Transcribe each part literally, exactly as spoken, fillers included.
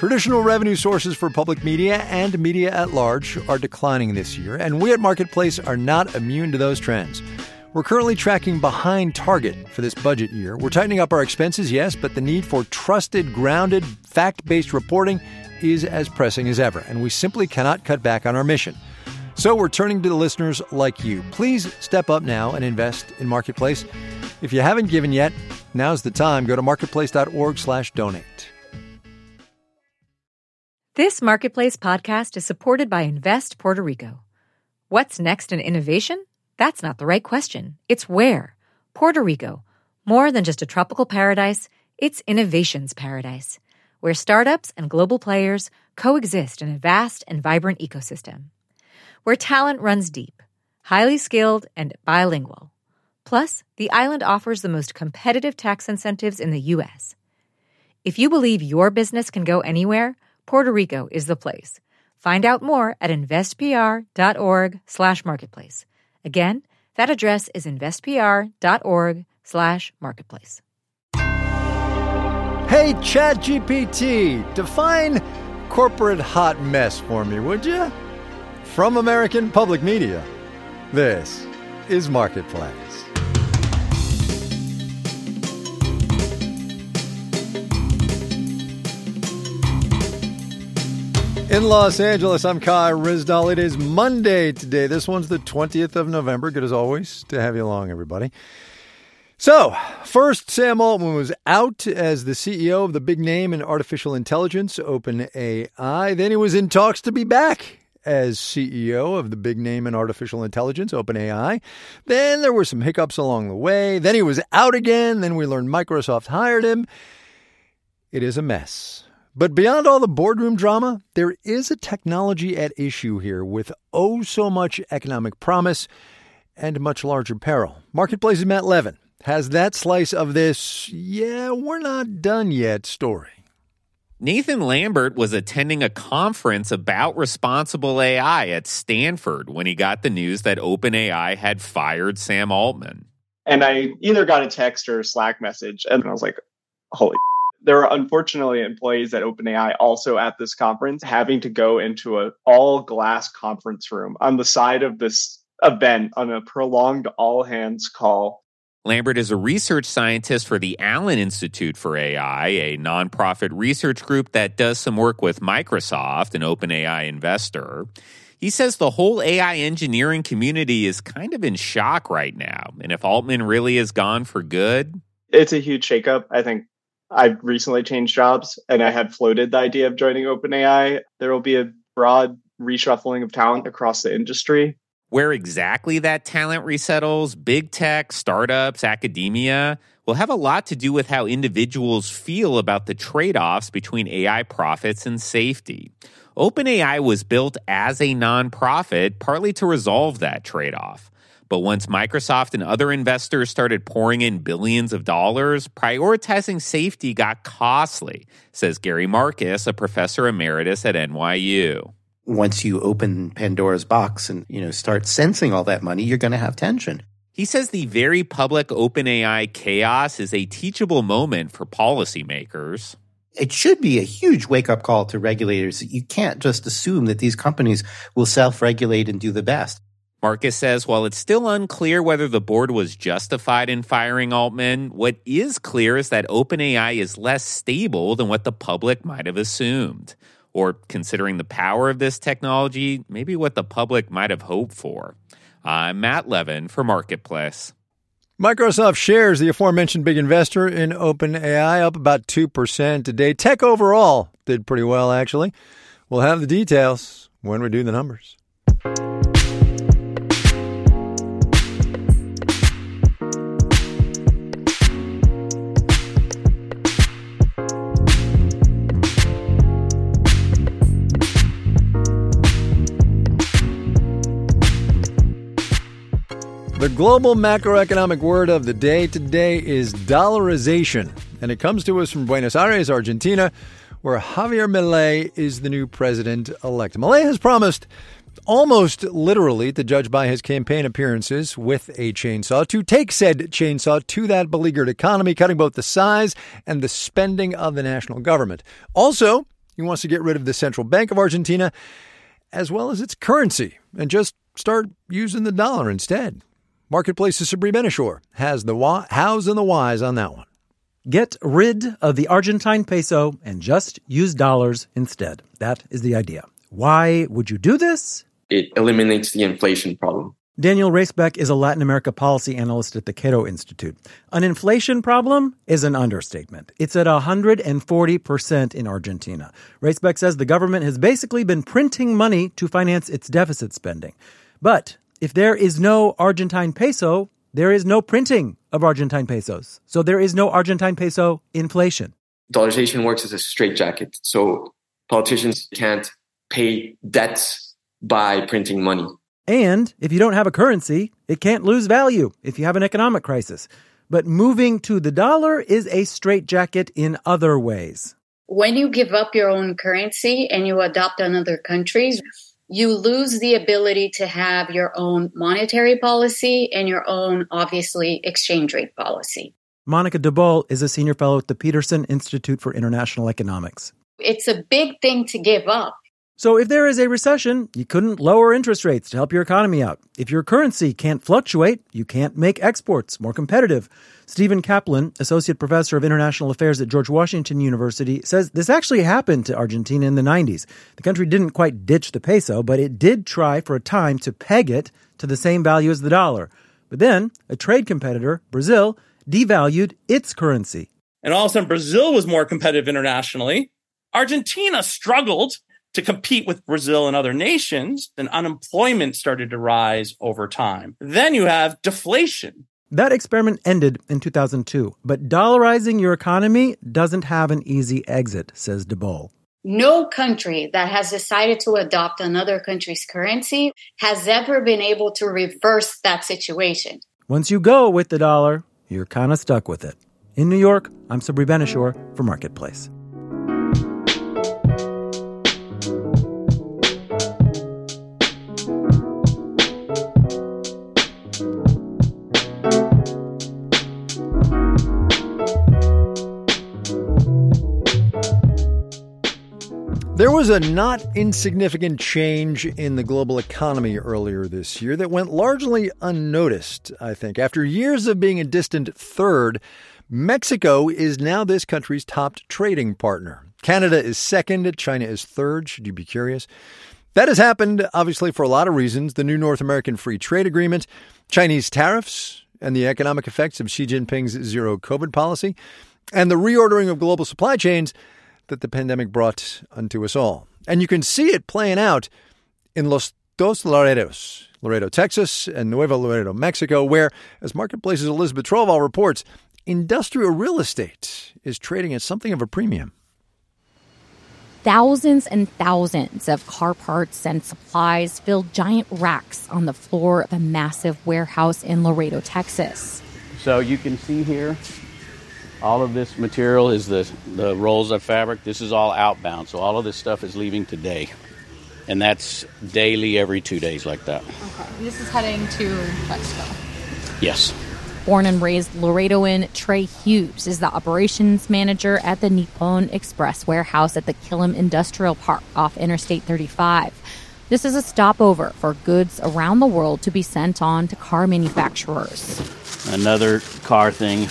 Traditional revenue sources for public media and media at large are declining this year, and we at Marketplace are not immune to those trends. We're currently tracking behind target for this budget year. We're tightening up our expenses, yes, but the need for trusted, grounded, fact-based reporting is as pressing as ever, and we simply cannot cut back on our mission. So we're turning to the listeners like you. Please step up now and invest in Marketplace. If you haven't given yet, now's the time. Go to marketplace.org slash donate. This Marketplace podcast is supported by Invest Puerto Rico. What's next in innovation? That's not the right question. It's where. Puerto Rico. More than just a tropical paradise, it's innovation's paradise, where startups and global players coexist in a vast and vibrant ecosystem. Where talent runs deep, highly skilled, and bilingual. Plus, the island offers the most competitive tax incentives in the U S. If you believe your business can go anywhere, Puerto Rico is the place. Find out more at investpr.org slash marketplace. Again, that address is investpr.org slash marketplace. Hey, ChatGPT, define corporate hot mess for me, would you? From American Public Media, this is Marketplace. In Los Angeles, I'm Kai Ryssdal. It is Monday today. This one's the twentieth of November. Good as always to have you along, everybody. So, first, Sam Altman was out as the C E O of the big name in artificial intelligence, OpenAI. Then he was in talks to be back as C E O of the big name in artificial intelligence, OpenAI. Then there were some hiccups along the way. Then he was out again. Then we learned Microsoft hired him. It is a mess. But beyond all the boardroom drama, there is a technology at issue here with oh so much economic promise and much larger peril. Marketplace's Matt Levin has that slice of this, yeah, we're not done yet story. Nathan Lambert was attending a conference about responsible A I at Stanford when he got the news that OpenAI had fired Sam Altman. And I either got a text or a Slack message, and I was like, holy There were unfortunately employees at OpenAI also at this conference having to go into an all-glass conference room on the side of this event on a prolonged all-hands call. Lambert is a research scientist for the Allen Institute for A I, a nonprofit research group that does some work with Microsoft, an OpenAI investor. He says the whole A I engineering community is kind of in shock right now. And if Altman really is gone for good... It's a huge shakeup. I think I've recently changed jobs, and I had floated the idea of joining OpenAI. There will be a broad reshuffling of talent across the industry. Where exactly that talent resettles, big tech, startups, academia, will have a lot to do with how individuals feel about the trade-offs between A I profits and safety. OpenAI was built as a nonprofit, partly to resolve that trade-off. But once Microsoft and other investors started pouring in billions of dollars, prioritizing safety got costly, says Gary Marcus, a professor emeritus at N Y U. Once you open Pandora's box and, you know, start sensing all that money, you're going to have tension. He says the very public OpenAI chaos is a teachable moment for policymakers. It should be a huge wake-up call to regulators. You can't just assume that these companies will self-regulate and do the best. Marcus says while it's still unclear whether the board was justified in firing Altman, what is clear is that OpenAI is less stable than what the public might have assumed. Or, considering the power of this technology, maybe what the public might have hoped for. I'm Matt Levin for Marketplace. Microsoft shares, the aforementioned big investor in OpenAI, up about two percent today. Tech overall did pretty well, actually. We'll have the details when we do the numbers. The global macroeconomic word of the day today is dollarization, and it comes to us from Buenos Aires, Argentina, where Javier Milei is the new president-elect. Milei has promised, almost literally, to judge by his campaign appearances with a chainsaw, to take said chainsaw to that beleaguered economy, cutting both the size and the spending of the national government. Also, He wants to get rid of the Central Bank of Argentina, as well as its currency, and just start using the dollar instead. Marketplace's Sabri Benishore has the why, hows and the whys on that one. Get rid of the Argentine peso and just use dollars instead. That is the idea. Why would you do this? It eliminates the inflation problem. Daniel Racebeck is a Latin America policy analyst at the Cato Institute. An inflation problem is an understatement. It's at one hundred forty percent in Argentina. Racebeck says the government has basically been printing money to finance its deficit spending. But if there is no Argentine peso, there is no printing of Argentine pesos. So there is no Argentine peso inflation. Dollarization works as a straitjacket. So politicians can't pay debts by printing money. And if you don't have a currency, it can't lose value if you have an economic crisis. But moving to the dollar is a straitjacket in other ways. When you give up your own currency and you adopt another country's, you lose the ability to have your own monetary policy and your own, obviously, exchange rate policy. Monica DeBoll is a senior fellow at the Peterson Institute for International Economics. It's a big thing to give up. So if there is a recession, you couldn't lower interest rates to help your economy out. If your currency can't fluctuate, you can't make exports more competitive. Stephen Kaplan, associate professor of international affairs at George Washington University, says this actually happened to Argentina in the nineties. The country didn't quite ditch the peso, but it did try for a time to peg it to the same value as the dollar. But then a trade competitor, Brazil, devalued its currency. And all of a sudden, Brazil was more competitive internationally. Argentina struggled to compete with Brazil and other nations, and unemployment started to rise over time. Then you have deflation. That experiment ended in two thousand two, but dollarizing your economy doesn't have an easy exit, says DeBoll. No country that has decided to adopt another country's currency has ever been able to reverse that situation. Once you go with the dollar, you're kind of stuck with it. In New York, I'm Sabri Benishore for Marketplace. There was a not insignificant change in the global economy earlier this year that went largely unnoticed, I think. After years of being a distant third, Mexico is now this country's top trading partner. Canada is second, China is third, should you be curious. That has happened, obviously, for a lot of reasons. The new North American Free Trade Agreement, Chinese tariffs, and the economic effects of Xi Jinping's zero-COVID policy, and the reordering of global supply chains that the pandemic brought unto us all. And you can see it playing out in Los Dos Laredos, Laredo, Texas, and Nuevo Laredo, Mexico, where, as Marketplace's Elizabeth Troval reports, industrial real estate is trading at something of a premium. Thousands and thousands of car parts and supplies filled giant racks on the floor of a massive warehouse in Laredo, Texas. So you can see here, all of this material is the, the rolls of fabric. This is all outbound, so all of this stuff is leaving today. And that's daily, every two days like that. Okay. This is heading to Mexico. Yes. Born and raised Laredoan, Trey Hughes is the operations manager at the Nippon Express warehouse at the Killam Industrial Park off Interstate thirty-five. This is a stopover for goods around the world to be sent on to car manufacturers. Another car thing.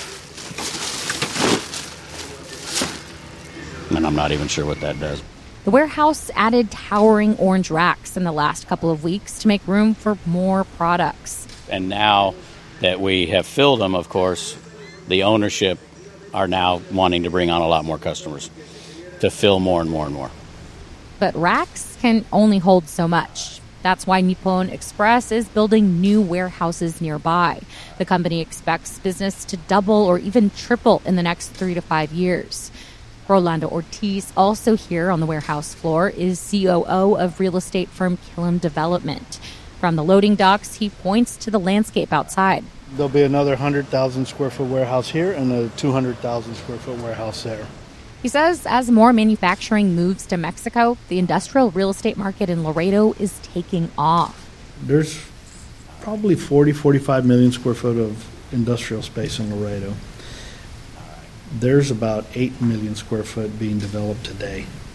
And I'm not even sure what that does. The warehouse added towering orange racks in the last couple of weeks to make room for more products. And now that we have filled them, of course, the ownership are now wanting to bring on a lot more customers to fill more and more and more. But racks can only hold so much. That's why Nippon Express is building new warehouses nearby. The company expects business to double or even triple in the next three to five years. Rolando Ortiz, also here on the warehouse floor, is C O O of real estate firm Killam Development. From the loading docks, he points to the landscape outside. There'll be another one hundred thousand square foot warehouse here and a two hundred thousand square foot warehouse there. He says as more manufacturing moves to Mexico, the industrial real estate market in Laredo is taking off. There's probably forty, forty-five million square foot of industrial space in Laredo. There's about eight million square foot being developed today.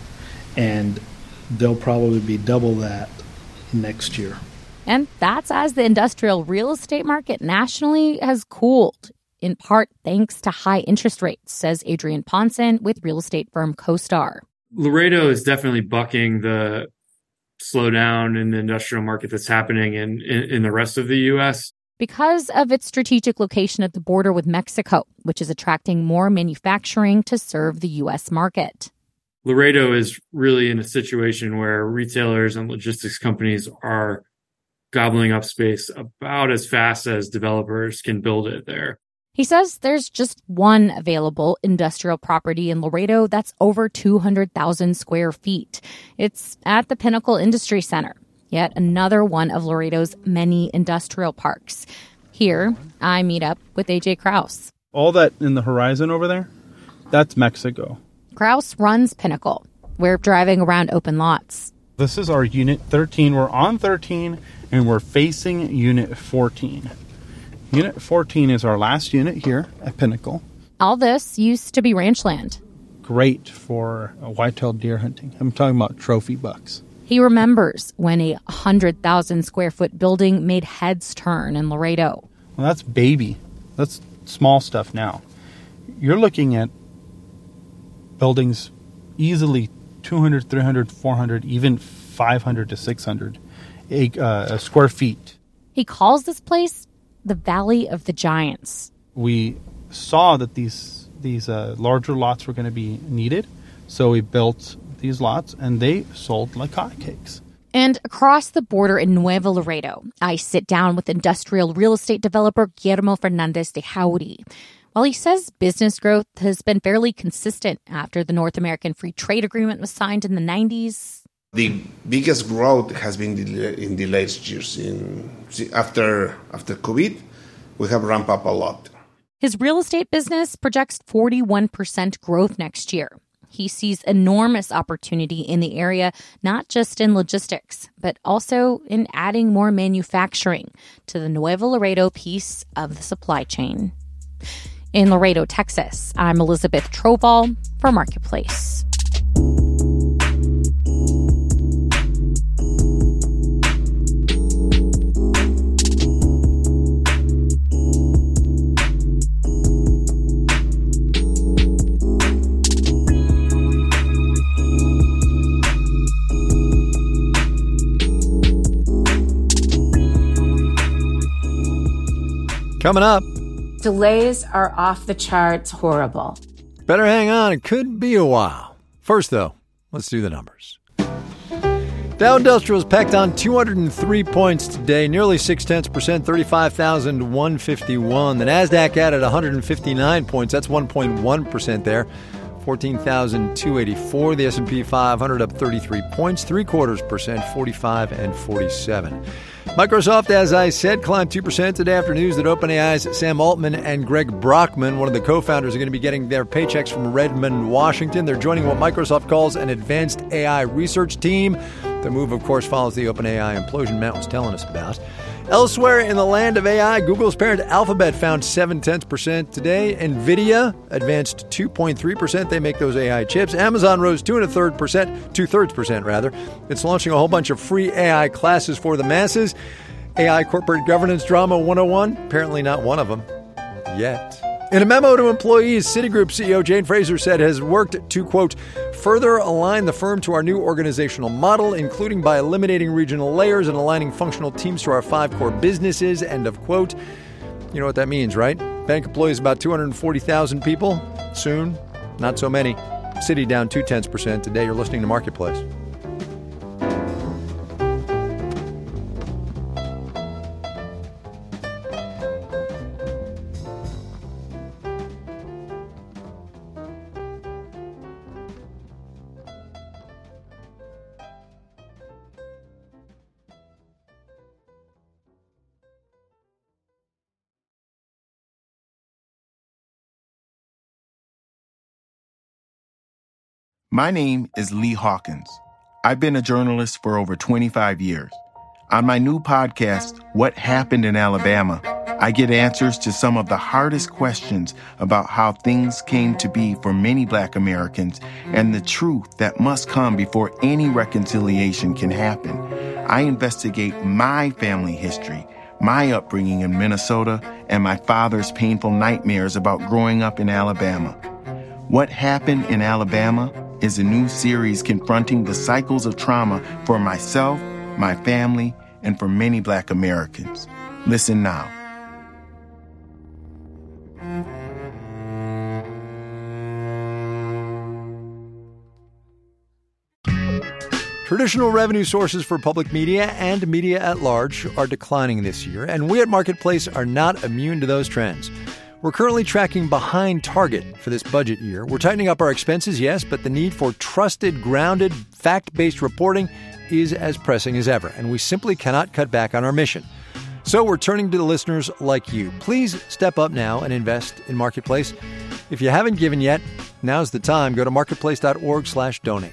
and they'll probably be double that next year. And that's as the industrial real estate market nationally has cooled, in part thanks to high interest rates, says Adrian Ponson with real estate firm CoStar. Laredo is definitely bucking the slowdown in the industrial market that's happening in, in, in the rest of the U S because of its strategic location at the border with Mexico, which is attracting more manufacturing to serve the U S market. Laredo is really in a situation where retailers and logistics companies are gobbling up space about as fast as developers can build it there. He says there's just one available industrial property in Laredo that's over two hundred thousand square feet. It's at the Pinnacle Industry Center, yet another one of Laredo's many industrial parks. Here, I meet up with A J Kraus. All that in the horizon over there, that's Mexico. Kraus runs Pinnacle. We're driving around open lots. This is our Unit thirteen. We're on thirteen, and we're facing Unit fourteen. Unit fourteen is our last unit here at Pinnacle. All this used to be ranch land. Great for white-tailed deer hunting. I'm talking about trophy bucks. He remembers when a one hundred thousand square foot building made heads turn in Laredo. Well, that's baby. That's small stuff now. You're looking at buildings easily two hundred, three hundred, four hundred, even five hundred to six hundred uh, square feet. He calls this place the Valley of the Giants. We saw that these these uh, larger lots were going to be needed, so we built these lots, and they sold like hotcakes. And across the border in Nuevo Laredo, I sit down with industrial real estate developer Guillermo Fernandez de Jauregui. While he says business growth has been fairly consistent after the North American Free Trade Agreement was signed in the nineties, the biggest growth has been in the latest years. In, after, after COVID, we have ramped up a lot. His real estate business projects forty-one percent growth next year. He sees enormous opportunity in the area, not just in logistics, but also in adding more manufacturing to the Nuevo Laredo piece of the supply chain. In Laredo, Texas, I'm Elizabeth Troval for Marketplace. Coming up. Delays are off the charts horrible. Better hang on. It could be a while. First, though, let's do the numbers. Dow Industrials packed on two hundred three points today, nearly six tenths percent, thirty-five thousand one hundred fifty-one. The Nasdaq added one hundred fifty-nine points. That's one point one percent there, fourteen thousand two hundred eighty-four. The S and P five hundred up thirty-three points, three quarters percent, forty-five and forty-seven. Microsoft, as I said, climbed two percent today after news that OpenAI's Sam Altman and Greg Brockman, one of the co-founders, are going to be getting their paychecks from Redmond, Washington. They're joining what Microsoft calls an advanced A I research team. The move, of course, follows the OpenAI implosion Matt was telling us about. Elsewhere in the land of A I, Google's parent Alphabet found seven tenths percent today. NVIDIA advanced two point three percent. They make those A I chips. Amazon rose two and a third percent, two thirds percent rather. It's launching a whole bunch of free A I classes for the masses. A I corporate governance drama one oh one, apparently not one of them yet. In a memo to employees, Citigroup C E O Jane Fraser said has worked to, quote, further align the firm to our new organizational model, including by eliminating regional layers and aligning functional teams to our five core businesses, end of quote. You know what that means, right? Bank employs about two hundred forty thousand people. Soon, not so many. Citi down two tenths percent today. You're listening to Marketplace. My name is Lee Hawkins. I've been a journalist for over twenty-five years. On my new podcast, What Happened in Alabama, I get answers to some of the hardest questions about how things came to be for many Black Americans and the truth that must come before any reconciliation can happen. I investigate my family history, my upbringing in Minnesota, and my father's painful nightmares about growing up in Alabama. What Happened in Alabama is a new series confronting the cycles of trauma for myself, my family, and for many Black Americans. Listen now. Traditional revenue sources for public media and media at large are declining this year, and we at Marketplace are not immune to those trends. We're currently tracking behind target for this budget year. We're tightening up our expenses, yes, but the need for trusted, grounded, fact-based reporting is as pressing as ever, and we simply cannot cut back on our mission. So we're turning to the listeners like you. Please step up now and invest in Marketplace. If you haven't given yet, now's the time. Go to marketplace.org slash donate.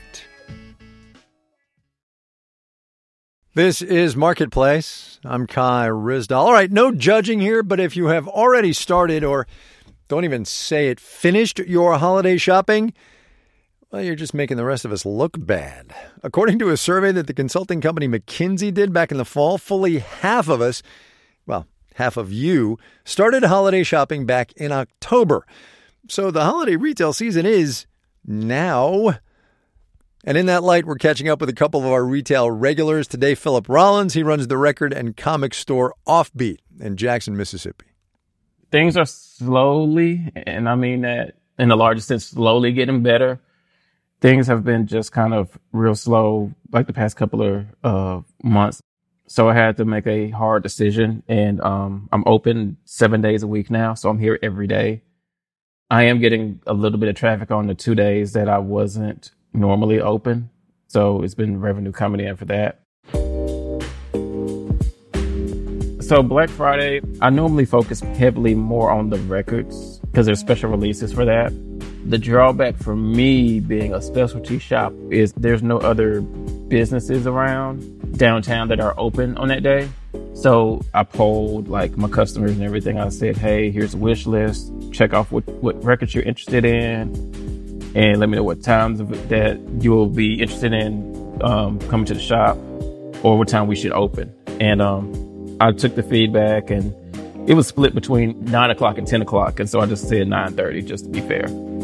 This is Marketplace. I'm Kai Ryssdal. All right, no judging here, but if you have already started or don't even say it, finished your holiday shopping, well, you're just making the rest of us look bad. According to a survey that the consulting company McKinsey did back in the fall, fully half of us, well, half of you, started holiday shopping back in October. So the holiday retail season is now. And in that light, we're catching up with a couple of our retail regulars. Today, Philip Rollins. He runs the record and comic store Offbeat in Jackson, Mississippi. Things are slowly, and I mean that in the largest sense, slowly getting better. Things have been just kind of real slow, like the past couple of uh, months. So I had to make a hard decision, and um, I'm open seven days a week now, so I'm here every day. I am getting a little bit of traffic on the two days that I wasn't normally open, so it's been revenue coming in for that. So Black Friday, I normally focus heavily more on the records because there's special releases for that. The drawback for me being a specialty shop is there's no other businesses around downtown that are open on that day. So I polled like my customers and everything. I said, hey, here's a wish list. Check off what, what records you're interested in, and let me know what times of it that you will be interested in um, coming to the shop, or what time we should open. And um, I took the feedback, and it was split between nine o'clock and ten o'clock. And so I just said nine thirty just to be fair.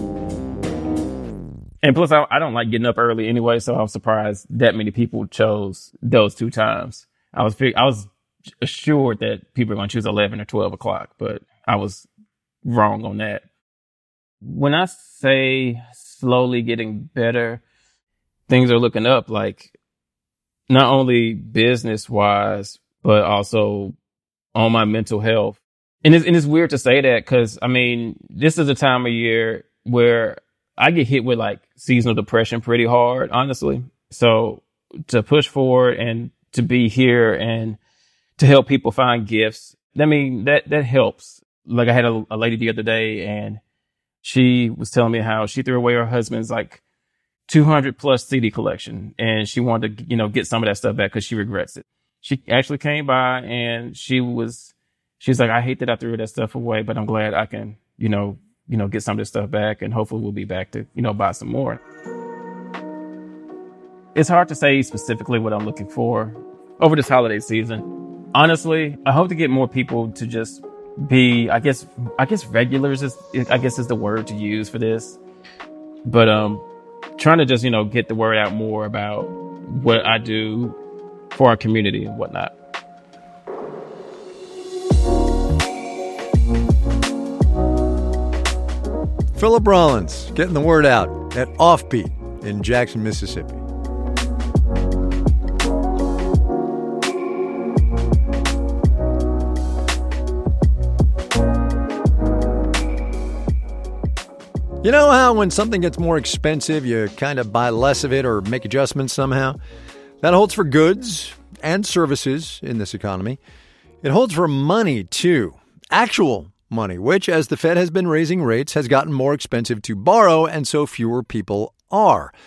And plus, I, I don't like getting up early anyway, so I was surprised that many people chose those two times. I was I was assured that people were going to choose eleven or twelve o'clock, but I was wrong on that. When I say slowly getting better, things are looking up, like not only business-wise, but also on my mental health. And it's, and it's weird to say that because, I mean, this is a time of year where I get hit with like seasonal depression pretty hard, honestly. So to push forward and to be here and to help people find gifts, I mean, that, that helps. Like I had a, a lady the other day, and she was telling me how she threw away her husband's like two hundred plus C D collection, and she wanted to, you know, get some of that stuff back because she regrets it. She actually came by, and she was, she was like, I hate that I threw that stuff away, but I'm glad I can, you know, you know, get some of this stuff back, and hopefully we'll be back to, you know, buy some more. It's hard to say specifically what I'm looking for over this holiday season. Honestly, I hope to get more people to just be, I guess, I guess regulars is, I guess is the word to use for this. But um, trying to just, you know, get the word out more about what I do for our community and whatnot. Philip Rollins getting the word out at Offbeat in Jackson, Mississippi. You know how when something gets more expensive, you kind of buy less of it or make adjustments somehow? That holds for goods and services in this economy. It holds for money, too. Actual money, which, as the Fed has been raising rates, has gotten more expensive to borrow, and so fewer people are.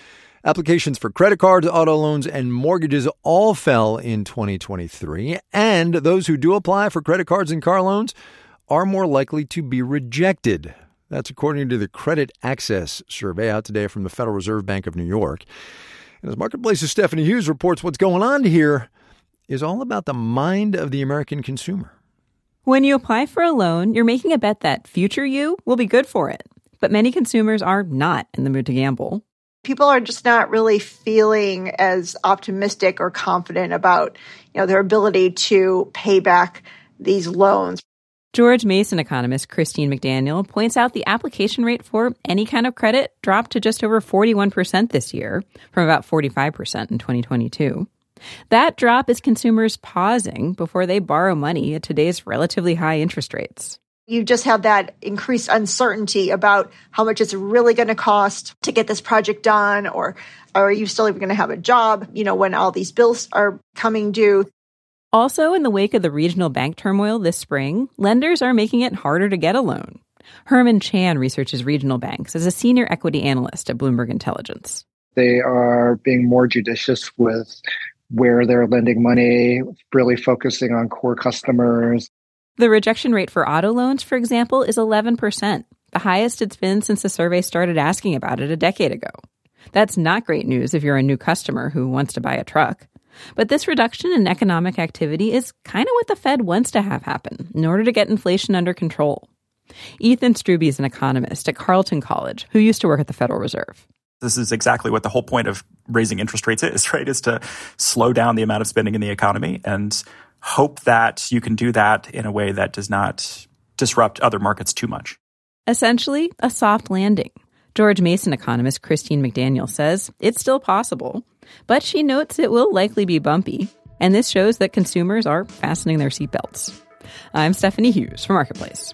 Applications for credit cards, auto loans, and mortgages all fell in twenty twenty-three, and those who do apply for credit cards and car loans are more likely to be rejected. That's according to the Credit Access Survey out today from the Federal Reserve Bank of New York. And as Marketplace's Stephanie Hughes reports, what's going on here is all about the mind of the American consumer. When you apply for a loan, you're making a bet that future you will be good for it. But many consumers are not in the mood to gamble. People are just not really feeling as optimistic or confident about, you know, their ability to pay back these loans. George Mason economist Christine McDaniel points out the application rate for any kind of credit dropped to just over forty-one percent this year, from about forty-five percent in twenty twenty-two. That drop is consumers pausing before they borrow money at today's relatively high interest rates. You just have that increased uncertainty about how much it's really going to cost to get this project done, or, or are you still even going to have a job, you know, when all these bills are coming due. Also, in the wake of the regional bank turmoil this spring, lenders are making it harder to get a loan. Herman Chan researches regional banks as a senior equity analyst at Bloomberg Intelligence. They are being more judicious with where they're lending money, really focusing on core customers. The rejection rate for auto loans, for example, is eleven percent, the highest it's been since the survey started asking about it a decade ago. That's not great news if you're a new customer who wants to buy a truck. But this reduction in economic activity is kind of what the Fed wants to have happen in order to get inflation under control. Ethan Strube is an economist at Carleton College who used to work at the Federal Reserve. This is exactly what the whole point of raising interest rates is, right? Is to slow down the amount of spending in the economy and hope that you can do that in a way that does not disrupt other markets too much. Essentially, a soft landing. George Mason economist Christine McDaniel says it's still possible, but she notes it will likely be bumpy, and this shows that consumers are fastening their seatbelts. I'm Stephanie Hughes for Marketplace.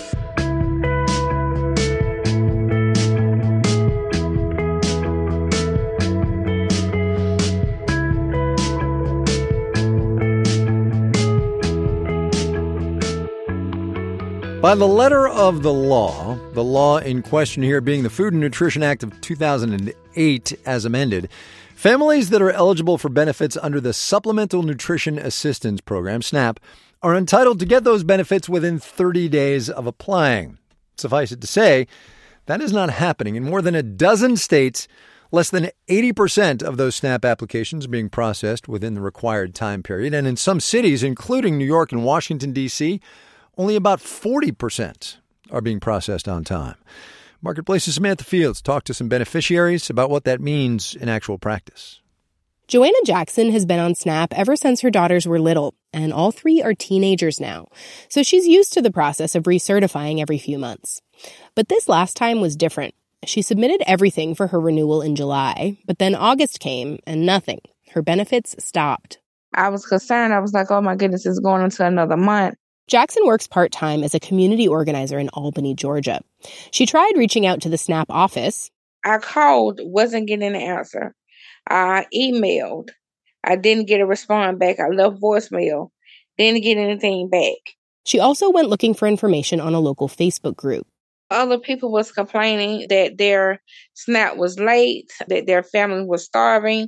By the letter of the law, the law in question here being the Food and Nutrition Act of two thousand eight as amended, families that are eligible for benefits under the Supplemental Nutrition Assistance Program, SNAP, are entitled to get those benefits within thirty days of applying. Suffice it to say, that is not happening. In more than a dozen states, less than eighty percent of those SNAP applications are being processed within the required time period. And in some cities, including New York and Washington, D C, only about forty percent are being processed on time. Marketplace's Samantha Fields talked to some beneficiaries about what that means in actual practice. Joanna Jackson has been on SNAP ever since her daughters were little, and all three are teenagers now. So she's used to the process of recertifying every few months. But this last time was different. She submitted everything for her renewal in July, but then August came and nothing. Her benefits stopped. I was concerned. I was like, oh my goodness, it's going into another month. Jackson works part-time as a community organizer in Albany, Georgia. She tried reaching out to the SNAP office. I called, wasn't getting an answer. I emailed. I didn't get a response back. I left voicemail. Didn't get anything back. She also went looking for information on a local Facebook group. Other people was complaining that their SNAP was late, that their family was starving,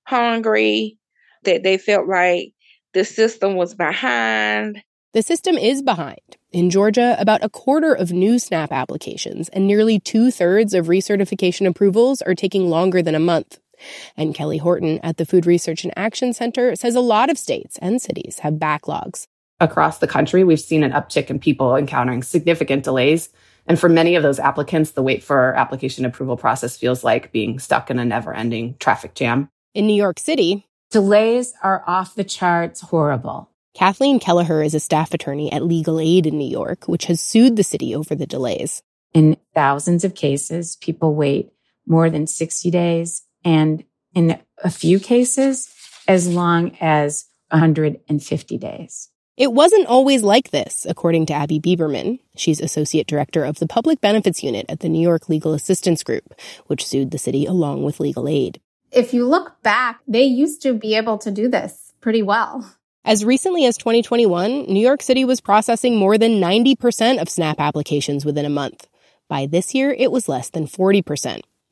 hungry, that they felt like the system was behind. The system is behind. In Georgia, about a quarter of new SNAP applications and nearly two-thirds of recertification approvals are taking longer than a month. And Kelly Horton at the Food Research and Action Center says a lot of states and cities have backlogs. Across the country, we've seen an uptick in people encountering significant delays. And for many of those applicants, the wait for application approval process feels like being stuck in a never-ending traffic jam. In New York City, delays are off the charts horrible. Kathleen Kelleher is a staff attorney at Legal Aid in New York, which has sued the city over the delays. In thousands of cases, people wait more than sixty days, and in a few cases, as long as one hundred fifty days. It wasn't always like this, according to Abby Bieberman. She's associate director of the Public Benefits Unit at the New York Legal Assistance Group, which sued the city along with Legal Aid. If you look back, they used to be able to do this pretty well. As recently as twenty twenty-one, New York City was processing more than ninety percent of SNAP applications within a month. By this year, it was less than forty percent.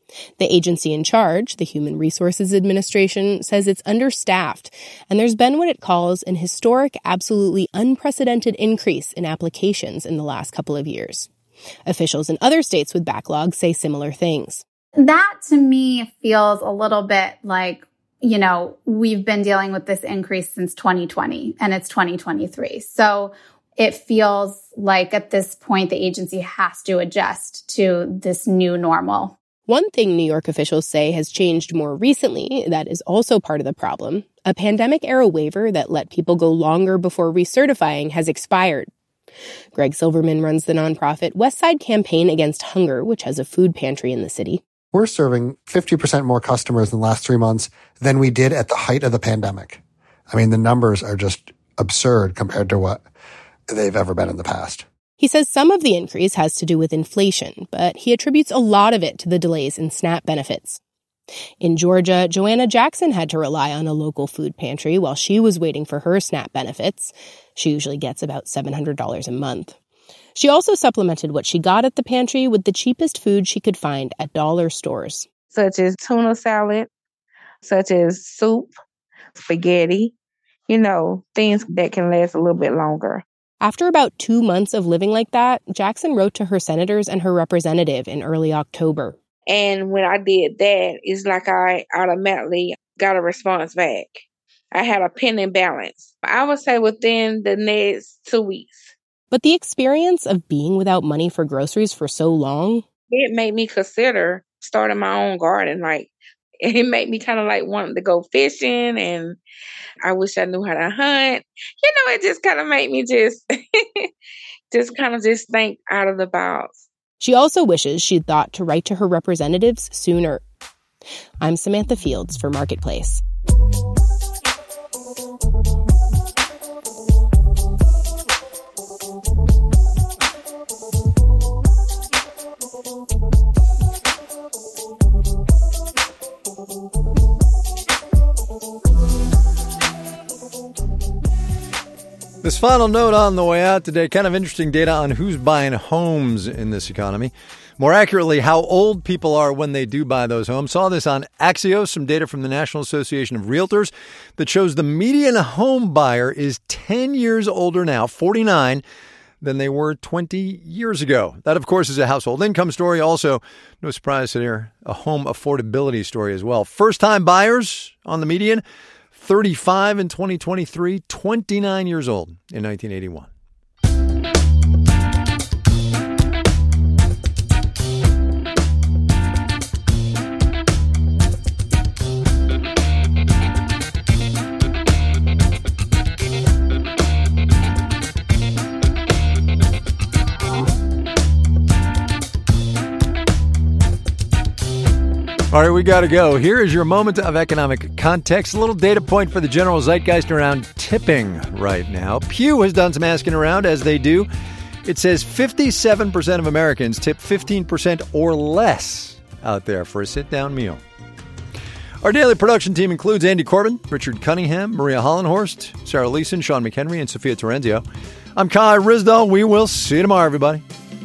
The agency in charge, the Human Resources Administration, says it's understaffed, and there's been what it calls an historic, absolutely unprecedented increase in applications in the last couple of years. Officials in other states with backlogs say similar things. That, to me, feels a little bit like, you know, we've been dealing with this increase since twenty twenty, and it's twenty twenty-three. So it feels like at this point, the agency has to adjust to this new normal. One thing New York officials say has changed more recently that is also part of the problem. A pandemic-era waiver that let people go longer before recertifying has expired. Greg Silverman runs the nonprofit Westside Campaign Against Hunger, which has a food pantry in the city. We're serving fifty percent more customers in the last three months than we did at the height of the pandemic. I mean, the numbers are just absurd compared to what they've ever been in the past. He says some of the increase has to do with inflation, but he attributes a lot of it to the delays in SNAP benefits. In Georgia, Joanna Jackson had to rely on a local food pantry while she was waiting for her SNAP benefits. She usually gets about seven hundred dollars a month. She also supplemented what she got at the pantry with the cheapest food she could find at dollar stores. Such as tuna salad, such as soup, spaghetti, you know, things that can last a little bit longer. After about two months of living like that, Jackson wrote to her senators and her representative in early October. And when I did that, it's like I automatically got a response back. I had a pending balance. I would say within the next two weeks. But the experience of being without money for groceries for so long, it made me consider starting my own garden. Like, it made me kind of like wanting to go fishing, and I wish I knew how to hunt. You know, it just kind of made me just, just kind of just think out of the box. She also wishes she'd thought to write to her representatives sooner. I'm Samantha Fields for Marketplace. This final note on the way out today, kind of interesting data on who's buying homes in this economy. More accurately, how old people are when they do buy those homes. Saw this on Axios, some data from the National Association of Realtors that shows the median home buyer is ten years older now, forty-nine, than they were twenty years ago. That, of course, is a household income story. Also, no surprise here, a home affordability story as well. First-time buyers on the median, thirty-five in twenty twenty-three, twenty-nine years old in nineteen eighty-one. All right, we got to go. Here is your moment of economic context. A little data point for the general zeitgeist around tipping right now. Pew has done some asking around, as they do. It says fifty-seven percent of Americans tip fifteen percent or less out there for a sit-down meal. Our daily production team includes Andy Corbin, Richard Cunningham, Maria Hollenhorst, Sarah Leeson, Sean McHenry, and Sophia Terenzio. I'm Kai Ryssdal. We will see you tomorrow, everybody.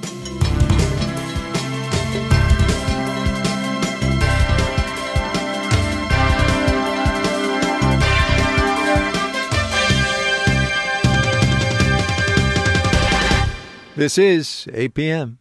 This is eight p.m.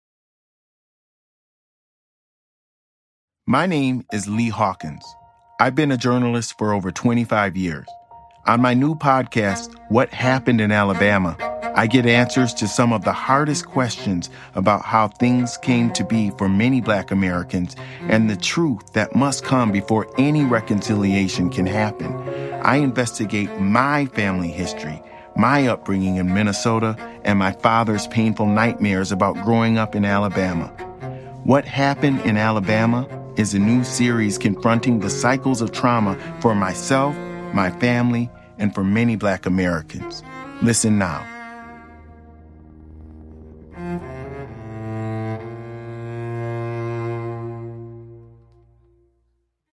My name is Lee Hawkins. I've been a journalist for over twenty-five years. On my new podcast, What Happened in Alabama, I get answers to some of the hardest questions about how things came to be for many Black Americans and the truth that must come before any reconciliation can happen. I investigate my family history, my upbringing in Minnesota, and my father's painful nightmares about growing up in Alabama. What Happened in Alabama is a new series confronting the cycles of trauma for myself, my family, and for many Black Americans. Listen now.